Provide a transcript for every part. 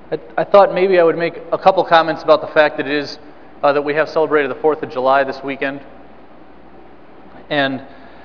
I thought maybe I would make a couple comments about the fact that it is that we have celebrated the 4th of July this weekend. And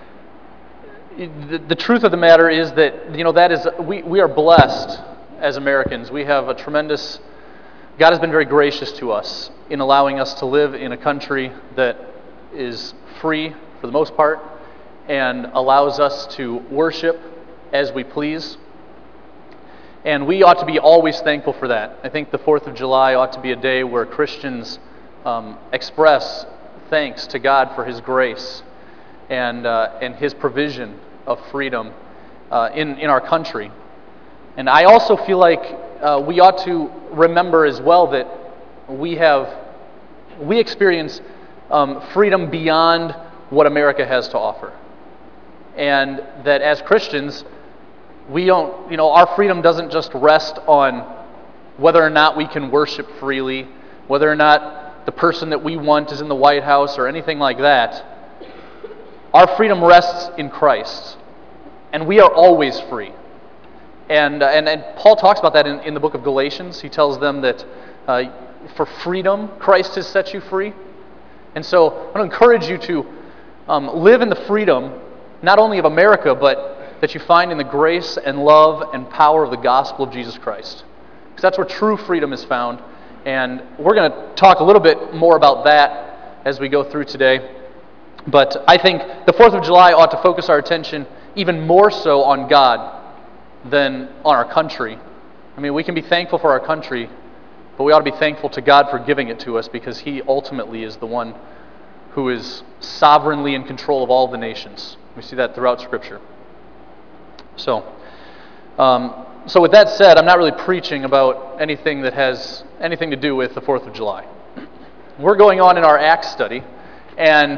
the truth of the matter is that, we are blessed as Americans. We have God has been very gracious to us in allowing us to live in a country that is free for the most part and allows us to worship as we please. And we ought to be always thankful for that. I think the 4th of July ought to be a day where Christians express thanks to God for His grace and His provision of freedom in our country. And I also feel like we ought to remember as well that we experience freedom beyond what America has to offer. And that as Christians, our freedom doesn't just rest on whether or not we can worship freely, whether or not the person that we want is in the White House or anything like that. Our freedom rests in Christ, and we are always free. And Paul talks about that in the book of Galatians. He tells them that for freedom, Christ has set you free. And so I want to encourage you to live in the freedom, not only of America, but that you find in the grace and love and power of the gospel of Jesus Christ. Because that's where true freedom is found. And we're going to talk a little bit more about that as we go through today. But I think the 4th of July ought to focus our attention even more so on God than on our country. I mean, we can be thankful for our country, but we ought to be thankful to God for giving it to us because He ultimately is the one who is sovereignly in control of all the nations. We see that throughout Scripture. So with that said, I'm not really preaching about anything that has anything to do with the 4th of July. We're going on in our Acts study, and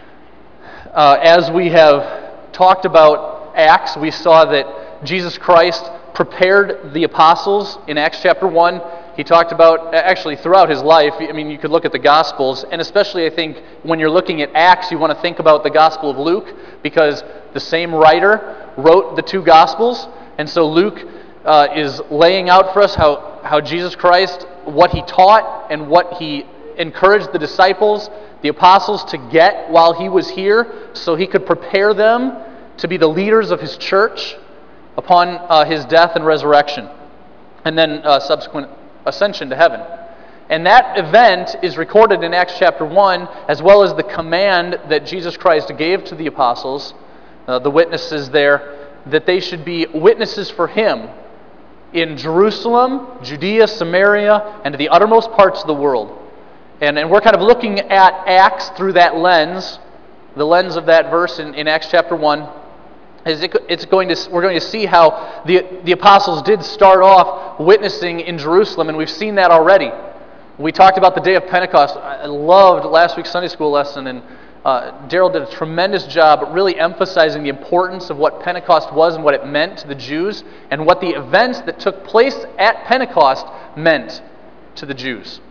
as we have talked about Acts, we saw that Jesus Christ prepared the apostles in Acts chapter 1. He talked about, actually throughout His life, I mean, you could look at the Gospels, and especially I think when you're looking at Acts, you want to think about the Gospel of Luke, because the same writer wrote the two Gospels, and so Luke is laying out for us how Jesus Christ, what He taught and what He encouraged the disciples, the apostles to get while He was here, so He could prepare them to be the leaders of His church upon His death and resurrection, and then subsequent ascension to heaven. And that event is recorded in Acts chapter 1, as well as the command that Jesus Christ gave to the apostles, the witnesses there, that they should be witnesses for Him in Jerusalem, Judea, Samaria, and to the uttermost parts of the world. And we're kind of looking at Acts through that lens, the lens of that verse in Acts chapter 1. We're going to see how the apostles did start off witnessing in Jerusalem, and we've seen that already. We talked about the day of Pentecost. I loved last week's Sunday school lesson, and Daryl did a tremendous job really emphasizing the importance of what Pentecost was and what it meant to the Jews, and what the events that took place at Pentecost meant to the Jews.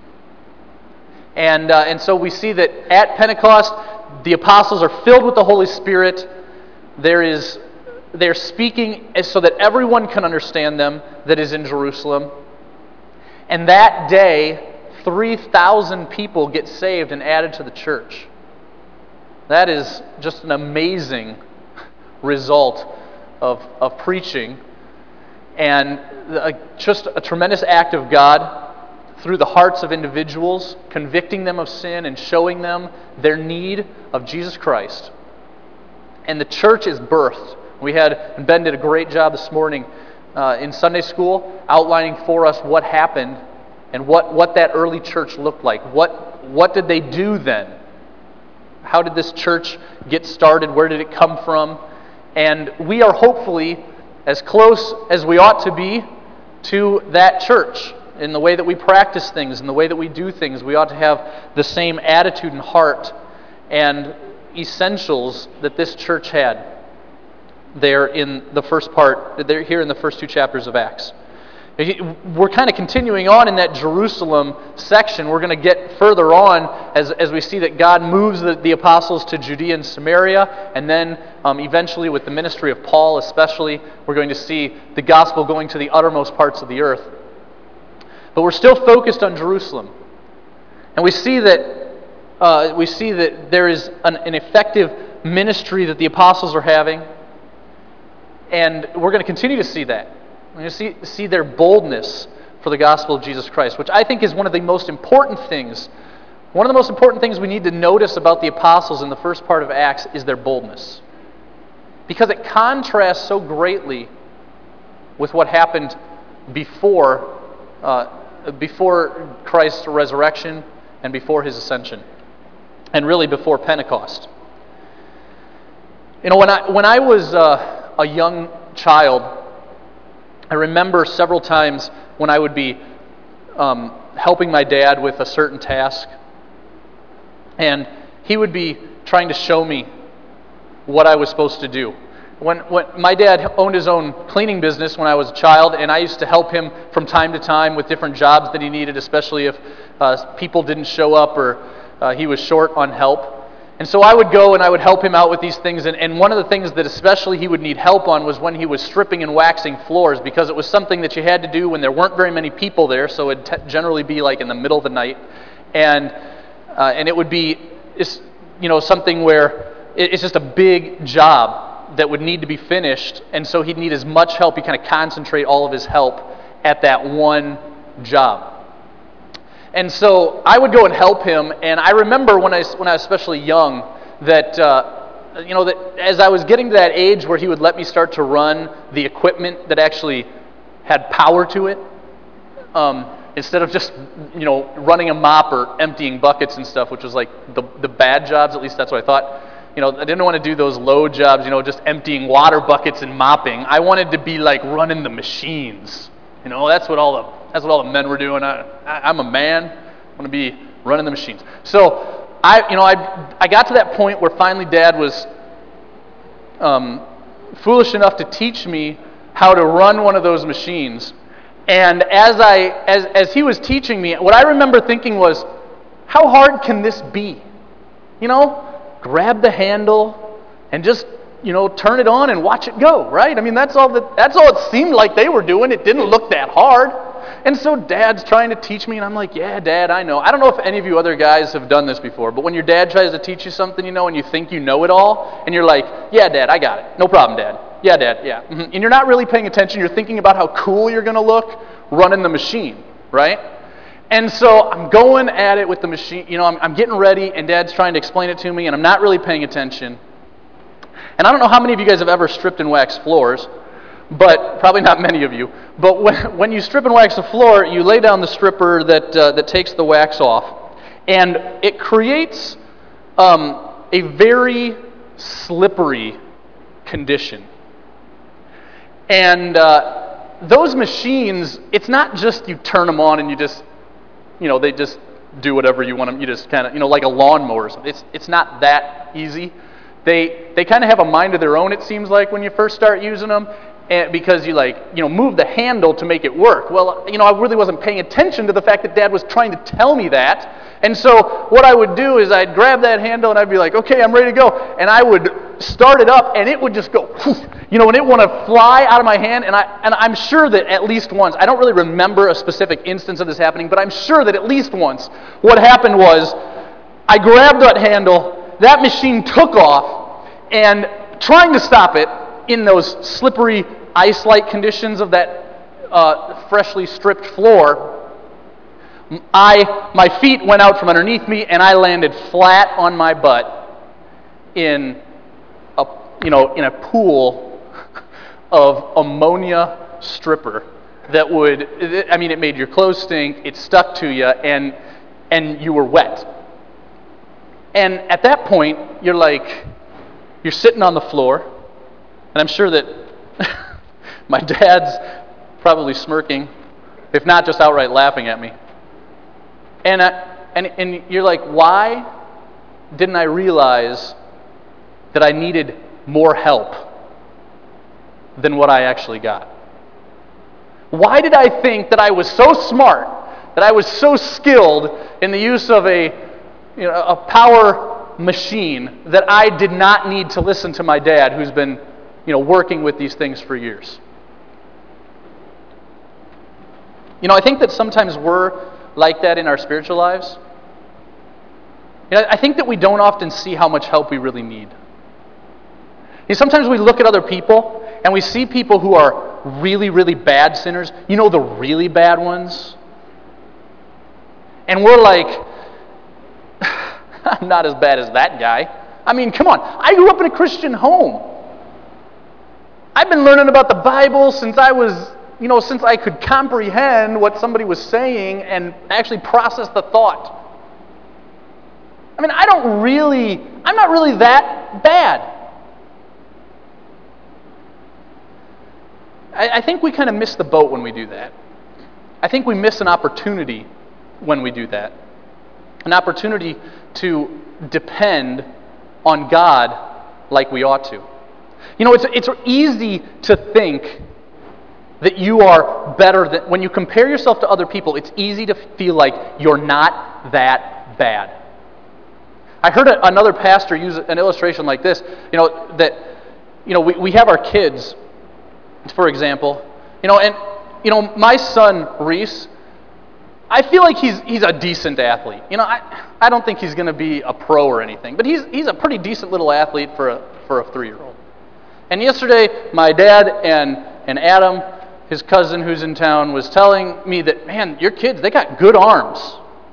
And so we see that at Pentecost, the apostles are filled with the Holy Spirit. They're speaking so that everyone can understand them that is in Jerusalem. And that day, 3,000 people get saved and added to the church. That is just an amazing result of preaching, and just a tremendous act of God through the hearts of individuals, convicting them of sin and showing them their need of Jesus Christ. And the church is birthed. And Ben did a great job this morning in Sunday school outlining for us what happened and what that early church looked like. What did they do then? How did this church get started? Where did it come from? And we are hopefully as close as we ought to be to that church in the way that we practice things, in the way that we do things. We ought to have the same attitude and heart and essentials that this church had there in the first part, here in the first two chapters of Acts. We're kind of continuing on in that Jerusalem section. We're going to get further on as we see that God moves the apostles to Judea and Samaria, and then eventually with the ministry of Paul especially, we're going to see the gospel going to the uttermost parts of the earth. But we're still focused on Jerusalem. And we see that there is an effective ministry that the apostles are having. And we're going to continue to see that. We're going to see their boldness for the gospel of Jesus Christ, which I think is one of the most important things. One of the most important things we need to notice about the apostles in the first part of Acts is their boldness. Because it contrasts so greatly with what happened before Christ's resurrection and before his ascension, and really before Pentecost. You know, when I was a young child, I remember several times when I would be helping my dad with a certain task, and he would be trying to show me what I was supposed to do. When my dad owned his own cleaning business when I was a child, and I used to help him from time to time with different jobs that he needed, especially if people didn't show up or he was short on help. And so I would go and I would help him out with these things, and one of the things that especially he would need help on was when he was stripping and waxing floors, because it was something that you had to do when there weren't very many people there, so it would generally be like in the middle of the night, and it would be something where it's just a big job that would need to be finished, and so he'd need as much help. He'd kind of concentrate all of his help at that one job. And so I would go and help him, and I remember when I was especially young that as I was getting to that age where he would let me start to run the equipment that actually had power to it, instead of just running a mop or emptying buckets and stuff, which was like the bad jobs. At least that's what I thought. I didn't want to do those low jobs, just emptying water buckets and mopping. I wanted to be like running the machines. That's what all the men were doing. I'm a man. I want to be running the machines. So I got to that point where finally Dad was foolish enough to teach me how to run one of those machines. And as he was teaching me, what I remember thinking was, how hard can this be? Grab the handle and just turn it on and watch it go, right? I mean, that's all it seemed like they were doing. It didn't look that hard. And so Dad's trying to teach me, and I'm like, yeah, Dad, I know. I don't know if any of you other guys have done this before, but when your dad tries to teach you something, and you think you know it all, and you're like, yeah, Dad, I got it. No problem, Dad. Yeah, Dad, yeah. Mm-hmm. And you're not really paying attention. You're thinking about how cool you're going to look running the machine, right? And so I'm going at it with the machine. I'm getting ready, and Dad's trying to explain it to me, and I'm not really paying attention. And I don't know how many of you guys have ever stripped and waxed floors, but probably not many of you. But when you strip and wax a floor, you lay down the stripper that takes the wax off, and it creates a very slippery condition. And those machines, it's not just you turn them on and you just, they just do whatever you want them. You just kind of, like a lawnmower or something. It's not that easy. They kind of have a mind of their own, it seems like, when you first start using them, because you move the handle to make it work. Well, I really wasn't paying attention to the fact that Dad was trying to tell me that. And so what I would do is I'd grab that handle and I'd be like, okay, I'm ready to go. And I would start it up and it would just go, and it would want to fly out of my hand. And I'm sure that at least once, I don't really remember a specific instance of this happening, but I'm sure that at least once what happened was I grabbed that handle, that machine took off, and trying to stop it in those slippery ice-like conditions of that freshly stripped floor, my feet went out from underneath me, and I landed flat on my butt in a pool of ammonia stripper that it made your clothes stink, it stuck to you, and you were wet. And at that point, you're sitting on the floor, and I'm sure that my dad's probably smirking, if not just outright laughing at me. And you're like, why didn't I realize that I needed more help than what I actually got? Why did I think that I was so smart, that I was so skilled in the use of a power machine that I did not need to listen to my dad, who's been working with these things for years? I think that sometimes we're like that in our spiritual lives. I think that we don't often see how much help we really need. Sometimes we look at other people and we see people who are really, really bad sinners. The really bad ones. And we're like, I'm not as bad as that guy. I mean, come on. I grew up in a Christian home. I've been learning about the Bible since I was, since I could comprehend what somebody was saying and actually process the thought. I mean, I'm not really that bad. I think we kind of miss the boat when we do that. I think we miss an opportunity when we do that. An opportunity to depend on God like we ought to. It's easy to think that you are better than, when you compare yourself to other people, it's easy to feel like you're not that bad. I heard another pastor use an illustration like this, we have our kids, for example, and my son, Reese, I feel like he's a decent athlete. I don't think he's going to be a pro or anything, but he's a pretty decent little athlete for a 3-year-old. And yesterday, my dad and Adam, his cousin who's in town, was telling me that, man, your kids, they got good arms.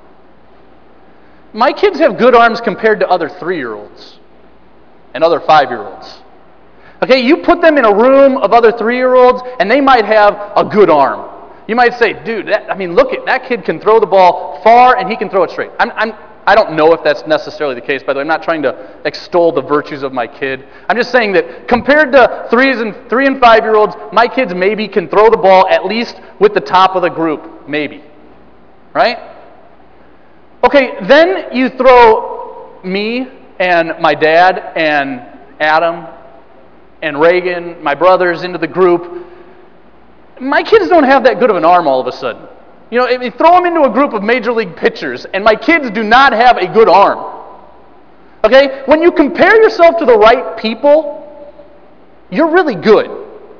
My kids have good arms compared to other 3-year-olds and other 5-year-olds. Okay, you put them in a room of other 3-year-olds, and they might have a good arm. You might say, dude, look at that kid can throw the ball far and he can throw it straight. I don't know if that's necessarily the case, by the way. I'm not trying to extol the virtues of my kid. I'm just saying that compared to 3 and 5-year-olds, my kids maybe can throw the ball at least with the top of the group, maybe. Right? Okay, then you throw me and my dad and Adam and Reagan, my brothers, into the group. My kids don't have that good of an arm all of a sudden. If you throw them into a group of major league pitchers, and my kids do not have a good arm. Okay? When you compare yourself to the right people, you're really good.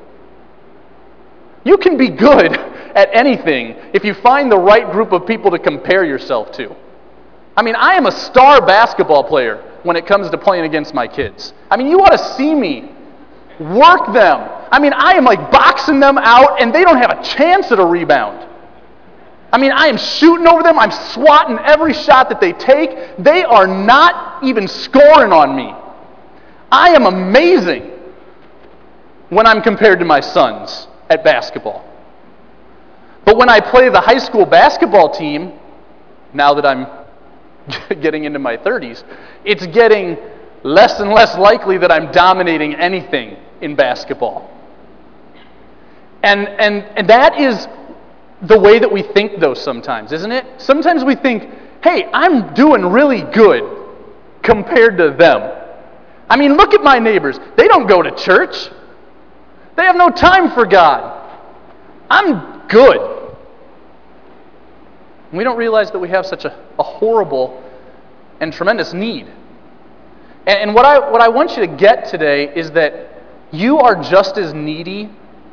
You can be good at anything if you find the right group of people to compare yourself to. I am a star basketball player when it comes to playing against my kids. You ought to see me work them. I am like boxing them out, and they don't have a chance at a rebound. I am shooting over them. I'm swatting every shot that they take. They are not even scoring on me. I am amazing when I'm compared to my sons at basketball. But when I play the high school basketball team, now that I'm getting into my 30s, it's getting less and less likely that I'm dominating anything in basketball. And that is the way that we think, though, sometimes, isn't it? Sometimes we think, hey, I'm doing really good compared to them. Look at my neighbors. They don't go to church. They have no time for God. I'm good. We don't realize that we have such a horrible and tremendous need. And what I want you to get today is that you are just as needy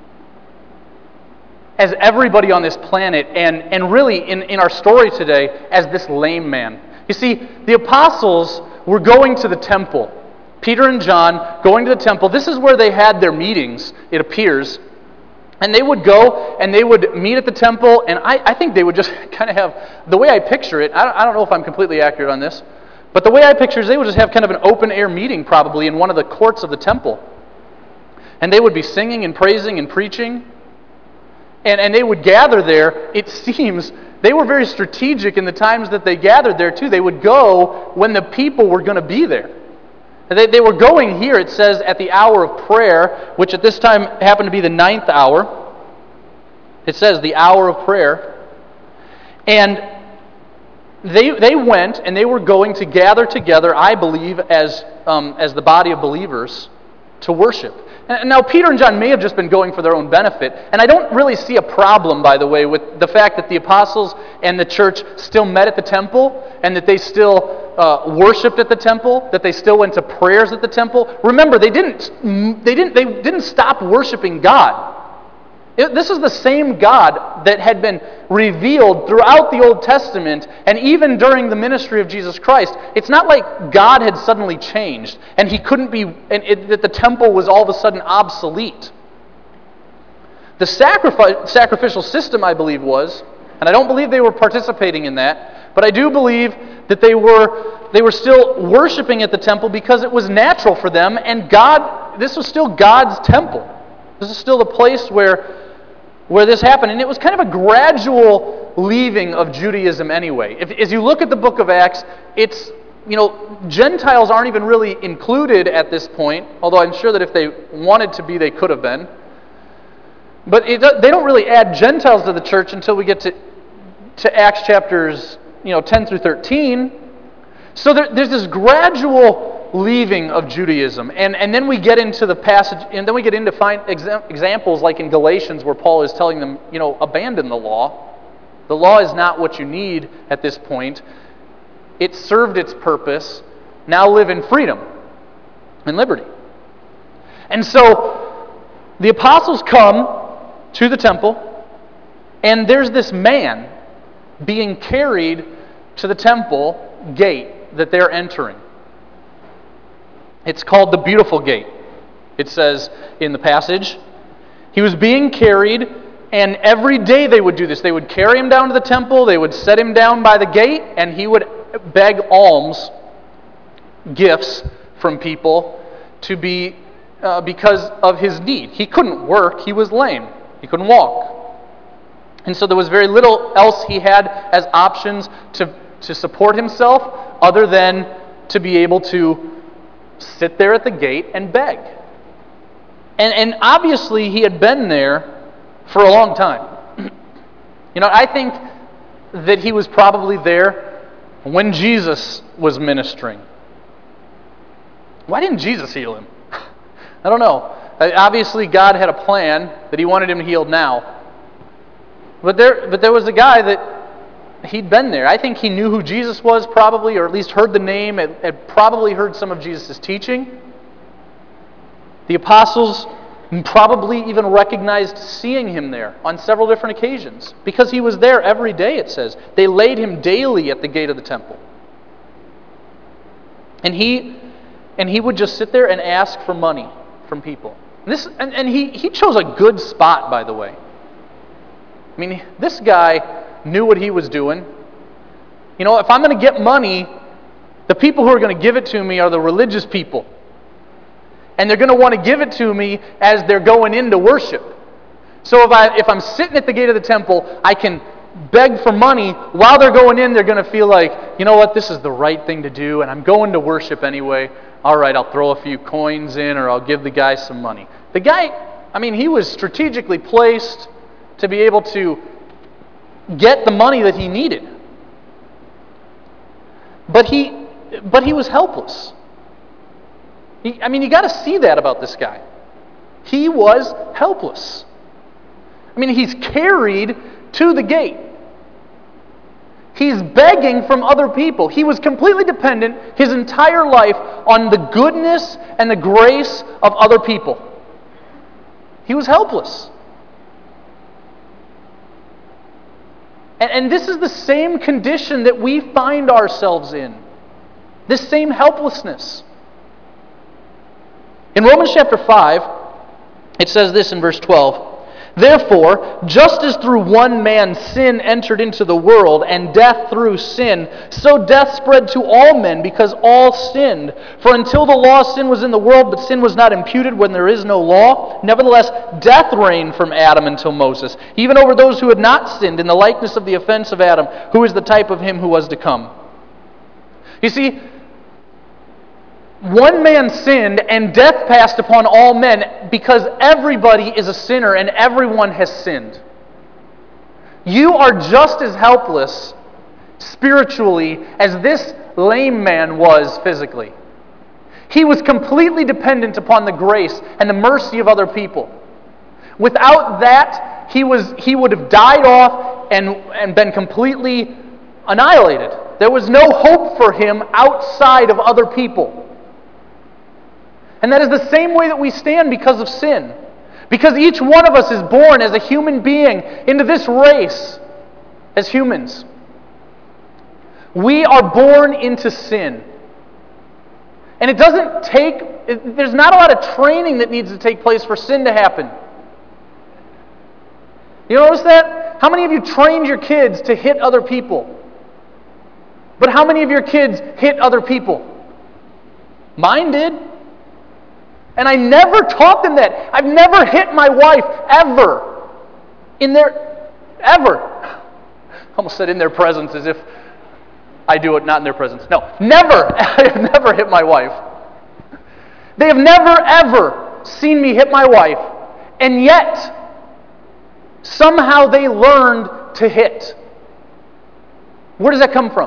as everybody on this planet, and really in our story today, as this lame man. You see, the apostles were going to the temple. Peter and John going to the temple. This is where they had their meetings, it appears. And they would go and they would meet at the temple, and I think they would just kind of have, the way I picture it, I don't know if I'm completely accurate on this, but the way I picture it is they would just have kind of an open-air meeting probably in one of the courts of the temple. And they would be singing and praising and preaching. And they would gather there. It seems they were very strategic in the times that they gathered there too. They would go when the people were going to be there. They were going here, it says, at the hour of prayer, which at this time happened to be the 9th hour. It says the hour of prayer. And they went and they were going to gather together, I believe, as the body of believers to worship. Now, Peter and John may have just been going for their own benefit, and I don't really see a problem, by the way, with the fact that the apostles and the church still met at the temple, and that they still worshipped at the temple, that they still went to prayers at the temple. Remember, they didn't stop worshiping God. This is the same God that had been revealed throughout the Old Testament and even during the ministry of Jesus Christ. It's not like God had suddenly changed and he couldn't be, that the temple was all of a sudden obsolete. The sacrificial system, I believe, was, and I don't believe they were participating in that, but I do believe that they were still worshiping at the temple because it was natural for them, and this was still God's temple. This is still the place where this happened, and it was kind of a gradual leaving of Judaism anyway. As you look at the book of Acts, it's, Gentiles aren't even really included at this point, although I'm sure that if they wanted to be, they could have been. But they don't really add Gentiles to the church until we get to Acts chapters 10 through 13. So there's this gradual leaving of Judaism. And then we get into the passage, and then we get into examples like in Galatians where Paul is telling them, abandon the law. The law is not what you need at this point. It served its purpose. Now live in freedom and liberty. And so the apostles come to the temple, and there's this man being carried to the temple gate that they're entering. It's called the Beautiful Gate. It says in the passage, he was being carried, and every day they would do this. They would carry him down to the temple, they would set him down by the gate, and he would beg alms, gifts from people to be because of his need. He couldn't work, he was lame. He couldn't walk. And so there was very little else he had as options to support himself other than to be able to sit there at the gate and beg. And obviously he had been there for a long time. I think that he was probably there when Jesus was ministering. Why didn't Jesus heal him? I don't know. Obviously, God had a plan that he wanted him healed now. But there was a guy that he'd been there. I think he knew who Jesus was probably, or at least heard the name, had probably heard some of Jesus' teaching. The apostles probably even recognized seeing him there on several different occasions because he was there every day, it says. They laid him daily at the gate of the temple. And he would just sit there and ask for money from people. And he chose a good spot, by the way. I mean, this guy knew what he was doing. If I'm going to get money, the people who are going to give it to me are the religious people. And they're going to want to give it to me as they're going in to worship. So if I'm sitting at the gate of the temple, I can beg for money. While they're going in, they're going to feel like, you know what, this is the right thing to do, and I'm going to worship anyway. All right, I'll throw a few coins in, or I'll give the guy some money. The guy, he was strategically placed to be able to get the money that he needed. But he was helpless. You got to see that about this guy. He was helpless. He's carried to the gate. He's begging from other people. He was completely dependent his entire life on the goodness and the grace of other people. He was helpless. And this is the same condition that we find ourselves in. This same helplessness. In Romans chapter 5, it says this in verse 12, "Therefore, just as through one man sin entered into the world, and death through sin, so death spread to all men because all sinned. For until the law, sin was in the world, but sin was not imputed when there is no law. Nevertheless, death reigned from Adam until Moses, even over those who had not sinned, in the likeness of the offense of Adam, who is the type of him who was to come." You see, one man sinned and death passed upon all men because everybody is a sinner and everyone has sinned. You are just as helpless spiritually as this lame man was physically. He was completely dependent upon the grace and the mercy of other people. Without that, he would have died off and been completely annihilated. There was no hope for him outside of other people. And that is the same way that we stand because of sin. Because each one of us is born as a human being into this race as humans. We are born into sin. And it doesn't take, there's not a lot of training that needs to take place for sin to happen. You notice that? How many of you trained your kids to hit other people? But how many of your kids hit other people? Mine did. And I never taught them that. I've never hit my wife, ever. Ever. I almost said in their presence as if I do it not in their presence. No, never. I have never hit my wife. They have never, ever seen me hit my wife. And yet, somehow they learned to hit. Where does that come from?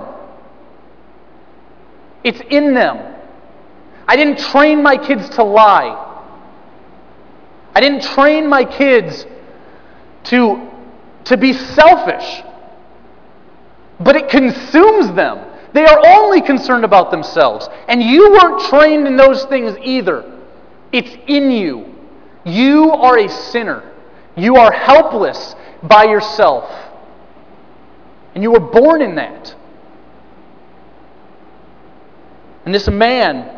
It's in them. I didn't train my kids to lie. I didn't train my kids to be selfish. But it consumes them. They are only concerned about themselves. And you weren't trained in those things either. It's in you. You are a sinner. You are helpless by yourself. And you were born in that. And this man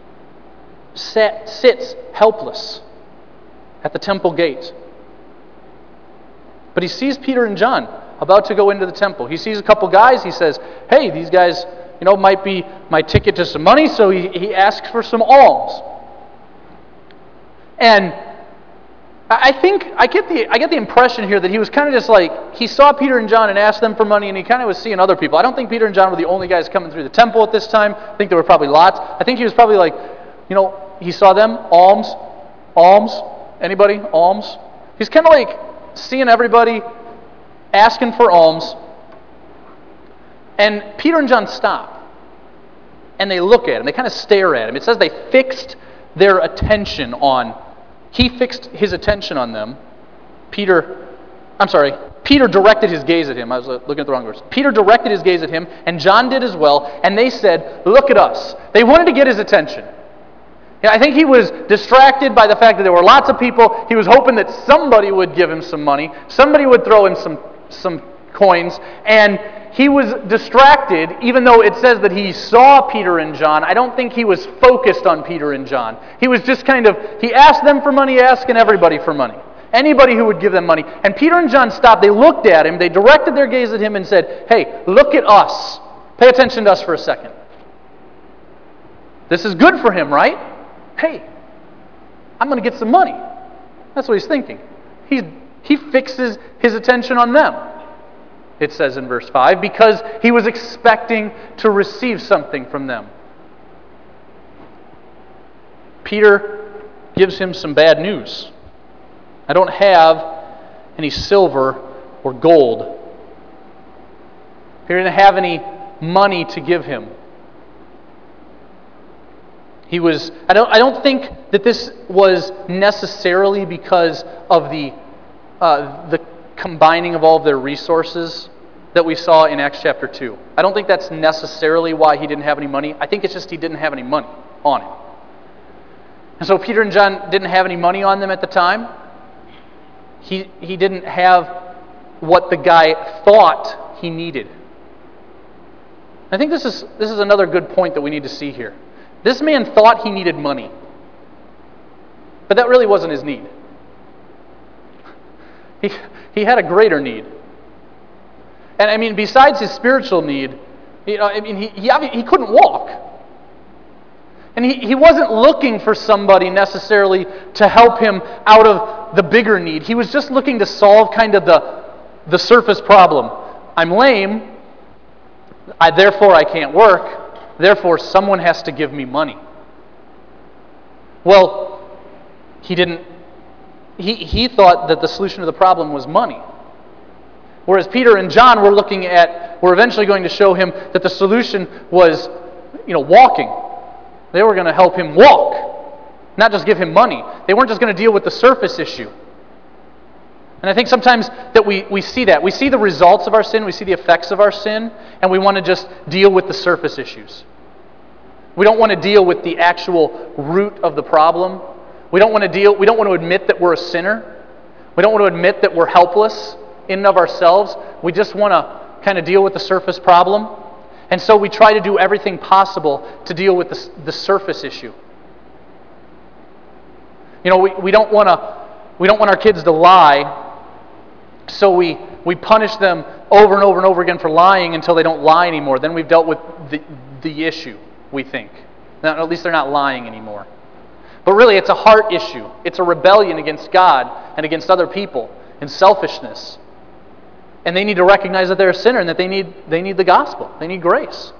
sits helpless at the temple gate. But he sees Peter and John about to go into the temple. He sees a couple guys. He says, hey, these guys, might be my ticket to some money. So he asks for some alms. And I think I get the impression here that he was kind of just like, he saw Peter and John and asked them for money, and he kind of was seeing other people. I don't think Peter and John were the only guys coming through the temple at this time. I think there were probably lots. I think he was probably like, he saw them, alms, anybody, alms? He's kind of like seeing everybody, asking for alms. And Peter and John stop. And they look at him. They kind of stare at him. It says they fixed their attention on, he fixed his attention on them. Peter directed his gaze at him. I was looking at the wrong verse. Peter directed his gaze at him, and John did as well. And they said, look at us. They wanted to get his attention. I think he was distracted by the fact that there were lots of people. He was hoping that somebody would give him some money. Somebody would throw him some coins. And he was distracted, even though it says that he saw Peter and John. I don't think he was focused on Peter and John. He was just he asked them for money, asking everybody for money. Anybody who would give them money. And Peter and John stopped. They looked at him. They directed their gaze at him and said, hey, look at us. Pay attention to us for a second. This is good for him, right? Hey, I'm going to get some money. That's what he's thinking. He fixes his attention on them, it says in verse 5, because he was expecting to receive something from them. Peter gives him some bad news. I don't have any silver or gold. He didn't have any money to give him. I don't think that this was necessarily because of the combining of all of their resources that we saw in Acts chapter 2. I don't think that's necessarily why he didn't have any money. I think it's just he didn't have any money on him. And so Peter and John didn't have any money on them at the time. He didn't have what the guy thought he needed. I think this is another good point that we need to see here. This man thought he needed money, but that really wasn't his need. He had a greater need. And besides his spiritual need, he couldn't walk. And he wasn't looking for somebody necessarily to help him out of the bigger need. He was just looking to solve kind of the surface problem. I'm lame, therefore I can't work. Therefore, someone has to give me money. Well, he thought that the solution to the problem was money. Whereas Peter and John were eventually going to show him that the solution was, walking. They were going to help him walk, not just give him money. They weren't just going to deal with the surface issue. And I think sometimes that we see that. We see the results of our sin, we see the effects of our sin, and we want to just deal with the surface issues. We don't want to deal with the actual root of the problem. We don't want to admit that we're a sinner. We don't want to admit that we're helpless in and of ourselves. We just want to kind of deal with the surface problem. And so we try to do everything possible to deal with the surface issue. You know, we don't want our kids to lie, so we punish them over and over and over again for lying until they don't lie anymore. Then we've dealt with the issue, we think. Now, at least they're not lying anymore. But really, it's a heart issue. It's a rebellion against God and against other people and selfishness. And they need to recognize that they're a sinner and that they need the gospel. They need grace.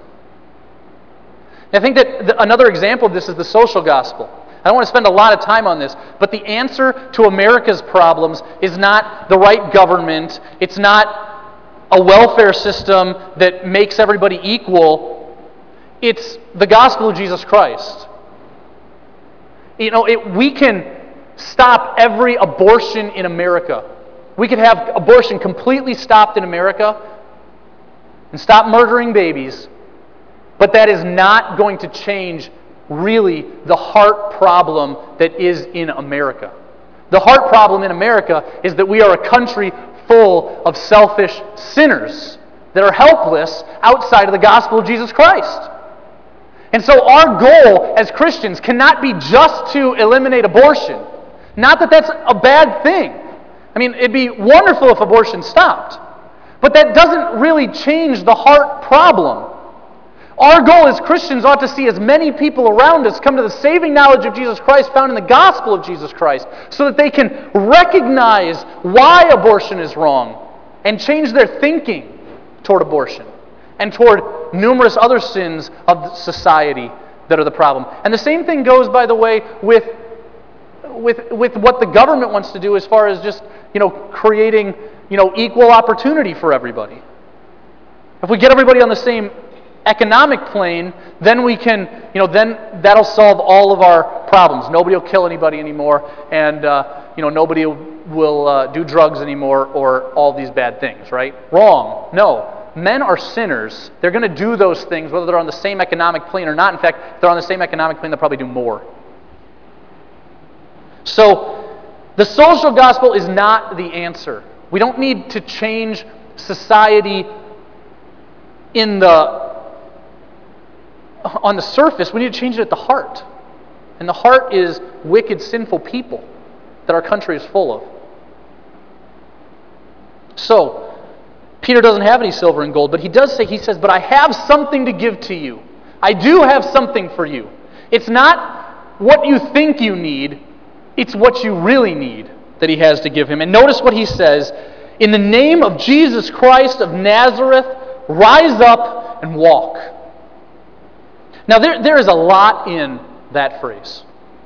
I think that another example of this is the social gospel. I don't want to spend a lot of time on this, but the answer to America's problems is not the right government. It's not a welfare system that makes everybody equal. It's the gospel of Jesus Christ. You know, we can stop every abortion in America. We could have abortion completely stopped in America and stop murdering babies, but that is not going to change really the heart problem that is in America. The heart problem in America is that we are a country full of selfish sinners that are helpless outside of the gospel of Jesus Christ. And so our goal as Christians cannot be just to eliminate abortion. Not that that's a bad thing. I mean, it'd be wonderful if abortion stopped. But that doesn't really change the heart problem. Our goal as Christians ought to see as many people around us come to the saving knowledge of Jesus Christ found in the gospel of Jesus Christ so that they can recognize why abortion is wrong and change their thinking toward abortion and toward numerous other sins of society that are the problem. And the same thing goes, by the way, with what the government wants to do as far as just, creating, equal opportunity for everybody. If we get everybody on the same economic plane, then we can, then that'll solve all of our problems. Nobody will kill anybody anymore, and, nobody will do drugs anymore or all these bad things, right? Wrong. No. Men are sinners. They're going to do those things whether they're on the same economic plane or not. In fact, if they're on the same economic plane, they'll probably do more. So, the social gospel is not the answer. We don't need to change society on the surface. We need to change it at the heart. And the heart is wicked, sinful people that our country is full of. So, Peter doesn't have any silver and gold, but he says, but I have something to give to you. I do have something for you. It's not what you think you need, it's what you really need that he has to give him. And notice what he says, in the name of Jesus Christ of Nazareth, rise up and walk. Now there is a lot in that phrase.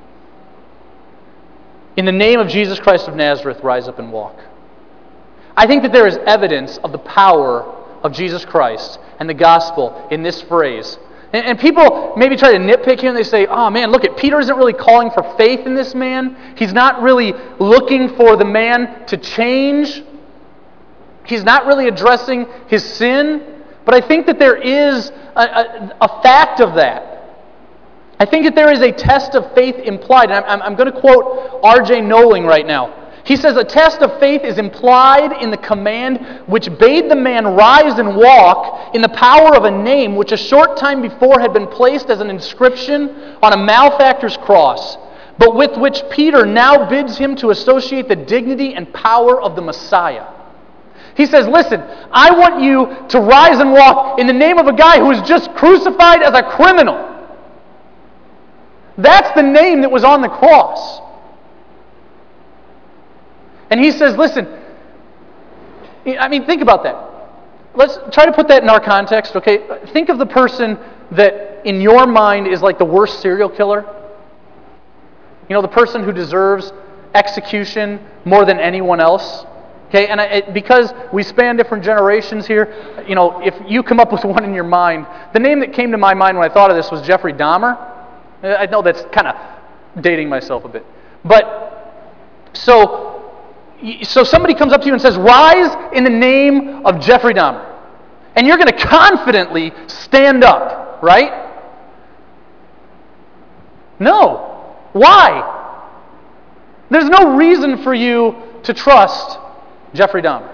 In the name of Jesus Christ of Nazareth, rise up and walk. I think that there is evidence of the power of Jesus Christ and the gospel in this phrase. And people maybe try to nitpick here and they say, oh man, look at Peter isn't really calling for faith in this man. He's not really looking for the man to change. He's not really addressing his sin. But I think that there is a fact of that. I think that there is a test of faith implied. And I'm going to quote R.J. Knowling right now. He says, a test of faith is implied in the command which bade the man rise and walk in the power of a name which a short time before had been placed as an inscription on a malefactor's cross, but with which Peter now bids him to associate the dignity and power of the Messiah. He says, listen, I want you to rise and walk in the name of a guy who was just crucified as a criminal. That's the name that was on the cross. And he says, listen, I mean, think about that. Let's try to put that in our context, okay? Think of the person that in your mind is like the worst serial killer. The person who deserves execution more than anyone else. Okay, and because we span different generations here, if you come up with one in your mind, the name that came to my mind when I thought of this was Jeffrey Dahmer. I know that's kind of dating myself a bit. But, so somebody comes up to you and says, rise in the name of Jeffrey Dahmer. And you're going to confidently stand up, right? No. Why? There's no reason for you to trust Jeffrey Dahmer.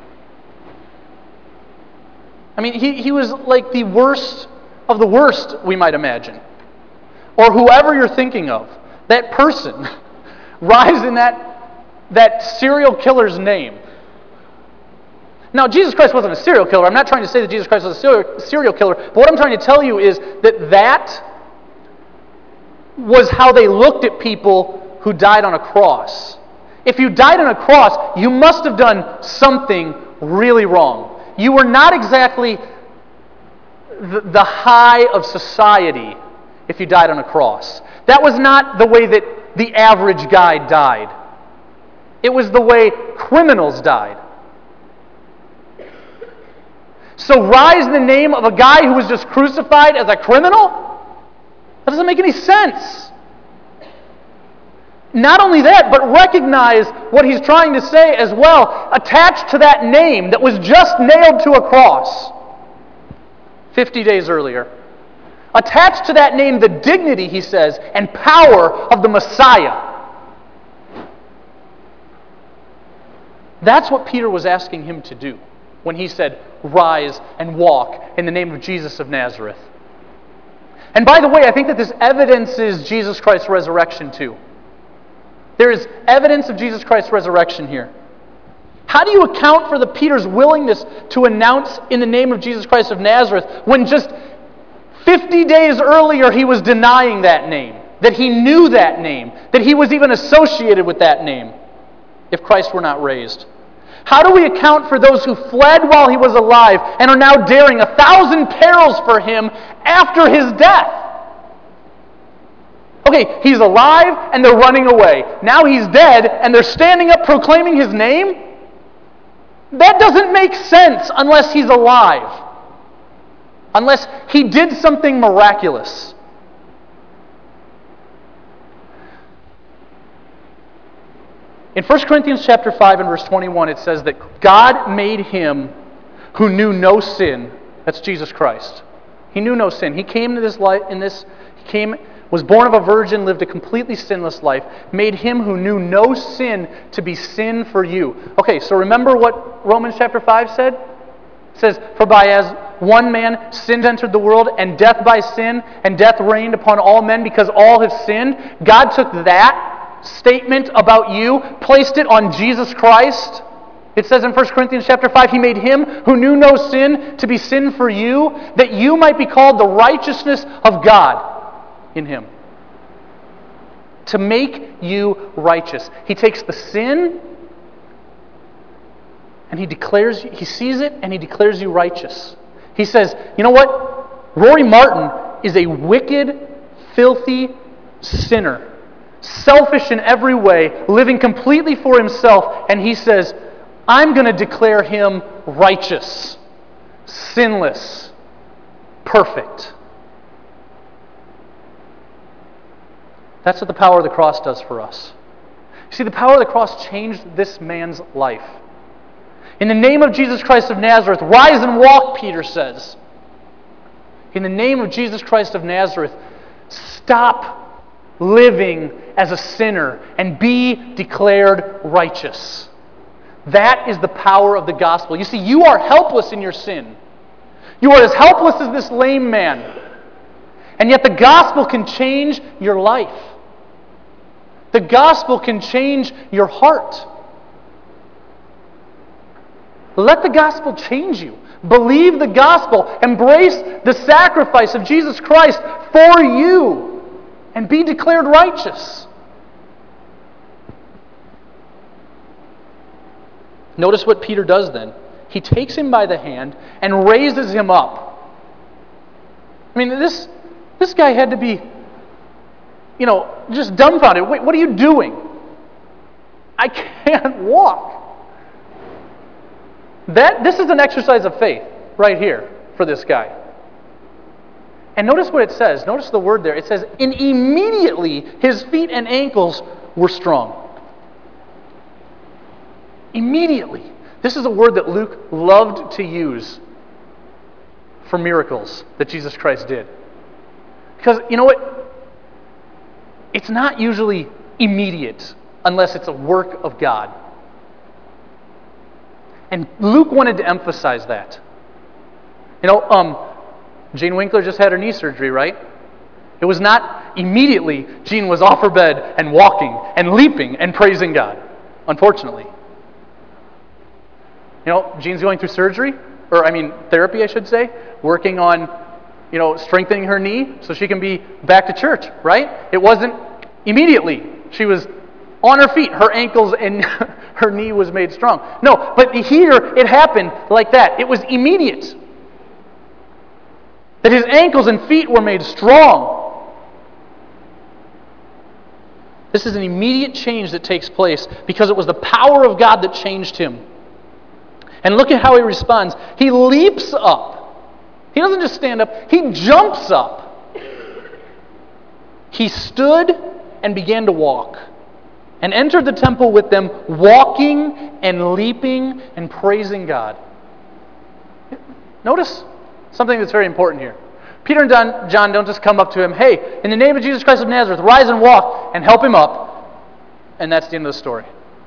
I mean, he was like the worst of the worst, we might imagine. Or whoever you're thinking of, that person, rise in that serial killer's name. Now, Jesus Christ wasn't a serial killer. I'm not trying to say that Jesus Christ was a serial killer, but what I'm trying to tell you is that was how they looked at people who died on a cross. If you died on a cross, you must have done something really wrong. You were not exactly the high of society if you died on a cross. That was not the way that the average guy died. It was the way criminals died. So rise in the name of a guy who was just crucified as a criminal? That doesn't make any sense. Not only that, but recognize what he's trying to say as well. Attached to that name that was just nailed to a cross 50 days earlier. Attached to that name, the dignity, he says, and power of the Messiah. That's what Peter was asking him to do when he said, rise and walk in the name of Jesus of Nazareth. And by the way, I think that this evidences Jesus Christ's resurrection too. There is evidence of Jesus Christ's resurrection here. How do you account for Peter's willingness to announce in the name of Jesus Christ of Nazareth when just 50 days earlier he was denying that name, that he knew that name, that he was even associated with that name if Christ were not raised? How do we account for those who fled while he was alive and are now daring 1,000 perils for him after his death? Okay, he's alive and they're running away. Now he's dead and they're standing up proclaiming his name? That doesn't make sense unless he's alive. Unless he did something miraculous. In 1 Corinthians chapter 5 and verse 21, it says that God made him who knew no sin. That's Jesus Christ. He knew no sin. He came to this life was born of a virgin, lived a completely sinless life, made him who knew no sin to be sin for you. Okay, so remember what Romans chapter 5 said? It says, for by as one man sin entered the world, and death by sin, and death reigned upon all men because all have sinned. God took that statement about you, placed it on Jesus Christ. It says in 1 Corinthians chapter 5, he made him who knew no sin to be sin for you, that you might be called the righteousness of God in him. To make you righteous. He takes the sin and he sees it and he declares you righteous. He says, you know what? Rory Martin is a wicked, filthy sinner. Selfish in every way, living completely for himself, and he says, I'm going to declare him righteous, sinless, perfect. That's what the power of the cross does for us. You see, the power of the cross changed this man's life. In the name of Jesus Christ of Nazareth, rise and walk, Peter says. In the name of Jesus Christ of Nazareth, stop living as a sinner and be declared righteous. That is the power of the gospel. You see, you are helpless in your sin. You are as helpless as this lame man. And yet the gospel can change your life. The gospel can change your heart. Let the gospel change you. Believe the gospel. Embrace the sacrifice of Jesus Christ for you. And be declared righteous. Notice what Peter does then. He takes him by the hand and raises him up. I mean, this guy had to be, just dumbfounded. Wait, what are you doing? I can't walk. This is an exercise of faith right here for this guy. And notice what it says. Notice the word there. It says, and immediately his feet and ankles were strong. Immediately. This is a word that Luke loved to use for miracles that Jesus Christ did. Because, you know what? It's not usually immediate unless it's a work of God. And Luke wanted to emphasize that. Jane Winkler just had her knee surgery, right? It was not immediately Jean was off her bed and walking and leaping and praising God, unfortunately. Jean's going through therapy, I should say, working on, strengthening her knee so she can be back to church, right? It wasn't immediately. She was on her feet, her ankles and her knee was made strong. No, but here it happened like that. It was immediate. That his ankles and feet were made strong. This is an immediate change that takes place because it was the power of God that changed him. And look at how he responds. He leaps up. He doesn't just stand up, he jumps up. He stood and began to walk, and entered the temple with them, walking and leaping and praising God. Notice something that's very important here. Peter and John don't just come up to him, hey, in the name of Jesus Christ of Nazareth, rise and walk, and help him up, and that's the end of the story.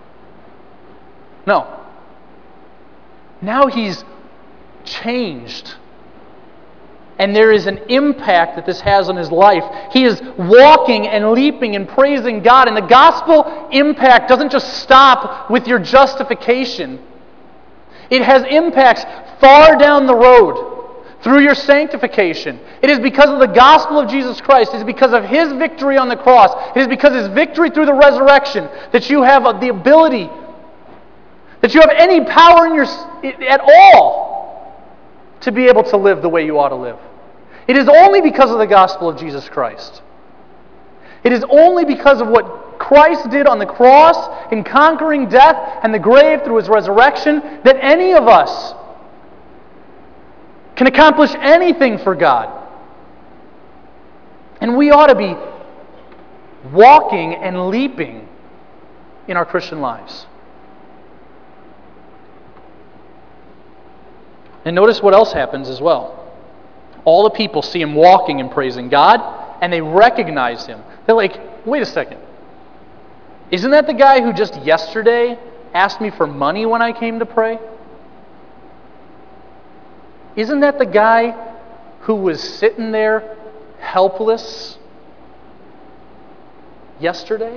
No. Now he's changed. And there is an impact that this has on his life. He is walking and leaping and praising God. And the gospel impact doesn't just stop with your justification. It has impacts far down the road through your sanctification. It is because of the gospel of Jesus Christ. It is because of his victory on the cross. It is because of his victory through the resurrection that you have the ability, that you have any power at all to be able to live the way you ought to live. It is only because of the gospel of Jesus Christ. It is only because of what Christ did on the cross in conquering death and the grave through his resurrection that any of us can accomplish anything for God. And we ought to be walking and leaping in our Christian lives. And notice what else happens as well. All the people see him walking and praising God, and they recognize him. They're like, wait a second. Isn't that the guy who just yesterday asked me for money when I came to pray? Isn't that the guy who was sitting there helpless yesterday?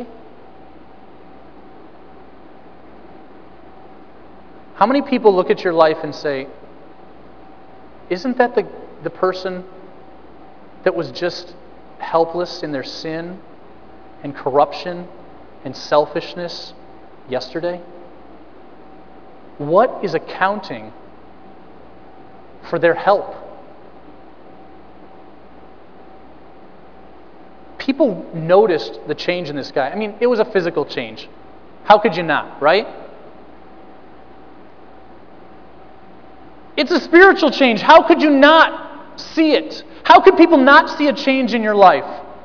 How many people look at your life and say, isn't that the person that was just helpless in their sin and corruption and selfishness yesterday? What is accounting for their help? People noticed the change in this guy. I mean, it was a physical change. How could you not, right? It's a spiritual change. How could you not see it? How could people not see a change in your life?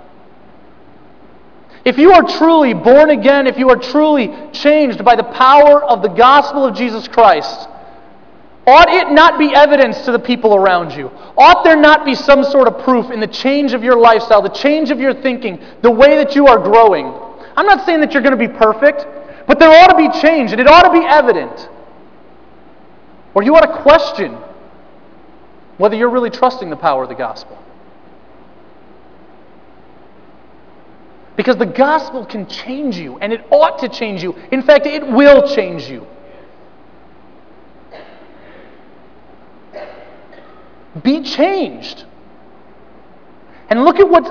If you are truly born again, if you are truly changed by the power of the gospel of Jesus Christ, ought it not be evidence to the people around you? Ought there not be some sort of proof in the change of your lifestyle, the change of your thinking, the way that you are growing? I'm not saying that you're going to be perfect, but there ought to be change, and it ought to be evident. Or you ought to question whether you're really trusting the power of the gospel. Because the gospel can change you, and it ought to change you. In fact, it will change you. Be changed. And look at what's...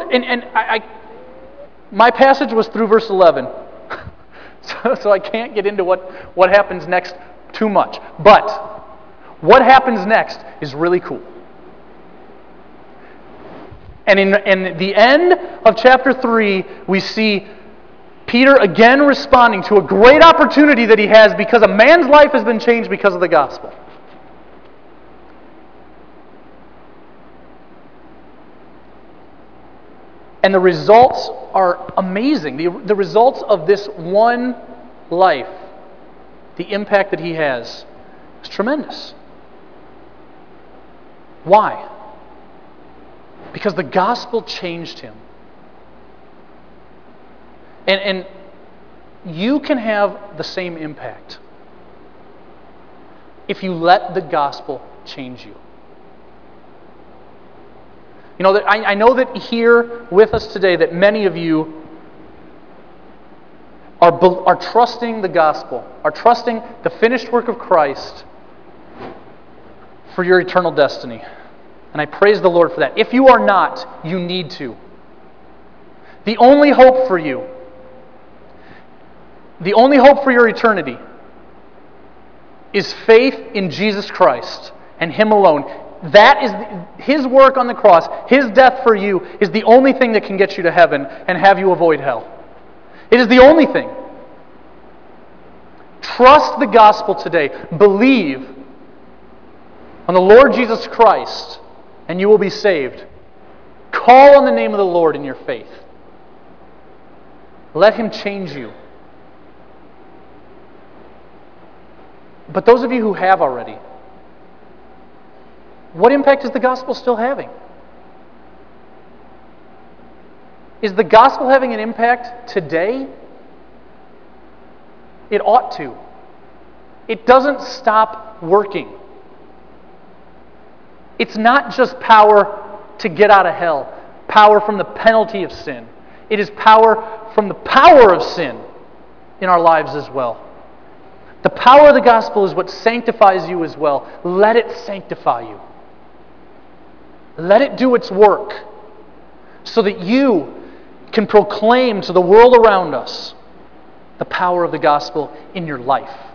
my passage was through verse 11. so I can't get into what happens next too much. But what happens next is really cool. And in the end of chapter 3, we see Peter again responding to a great opportunity that he has because a man's life has been changed because of the gospel. And the results are amazing. The results of this one life, the impact that he has, is tremendous. Why? Because the gospel changed him. And you can have the same impact if you let the gospel change you. You know, I know that here with us today that many of you are trusting the gospel, are trusting the finished work of Christ for your eternal destiny. And I praise the Lord for that. If you are not, you need to. The only hope for you, the only hope for your eternity, is faith in Jesus Christ and Him alone. That is His work on the cross, His death for you, is the only thing that can get you to heaven and have you avoid hell. It is the only thing. Trust the gospel today. Believe on the Lord Jesus Christ, and you will be saved. Call on the name of the Lord in your faith. Let Him change you. But those of you who have already, what impact is the gospel still having? Is the gospel having an impact today? It ought to. It doesn't stop working. It's not just power to get out of hell, power from the penalty of sin. It is power from the power of sin in our lives as well. The power of the gospel is what sanctifies you as well. Let it sanctify you. Let it do its work so that you can proclaim to the world around us the power of the gospel in your life.